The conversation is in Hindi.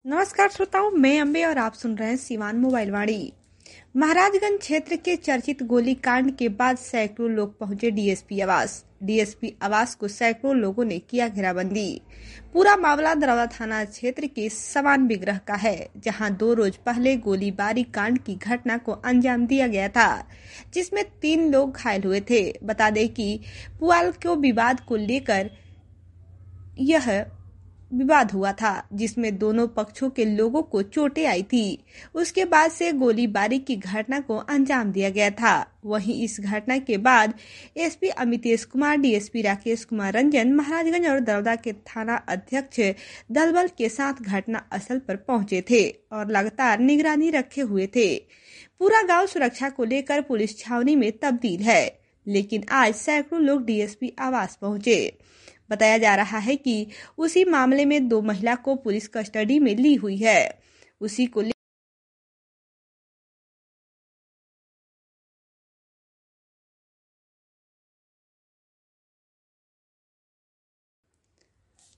नमस्कार श्रोताओं, मैं अम्बे और आप सुन रहे हैं सिवान मोबाइल वाणी। महाराजगंज क्षेत्र के चर्चित गोलीकांड के बाद सैकड़ों लोग पहुंचे डीएसपी आवास। डीएसपी आवास को सैकड़ों लोगों ने किया घेराबंदी। पूरा मामला दरौदा थाना क्षेत्र के समान विग्रह का है, जहां 2 रोज पहले गोलीबारी कांड की घटना को अंजाम दिया गया था, जिसमें 3 लोग घायल हुए थे। बता दें कि पुआल को विवाद को लेकर यह विवाद हुआ था, जिसमें दोनों पक्षों के लोगों को चोटें आई थी। उसके बाद से गोलीबारी की घटना को अंजाम दिया गया था। वहीं इस घटना के बाद एसपी अमितेश कुमार, डीएसपी राकेश कुमार रंजन, महाराजगंज और दरौदा के थाना अध्यक्ष दलबल के साथ घटना स्थल पर पहुंचे थे और लगातार निगरानी रखे हुए थे। पूरा गांव सुरक्षा को लेकर पुलिस छावनी में तब्दील है, लेकिन आज सैकड़ों लोग डीएसपी आवास पहुंचे। बताया जा रहा है कि उसी मामले में 2 महिला को पुलिस कस्टडी में ली हुई है। उसी को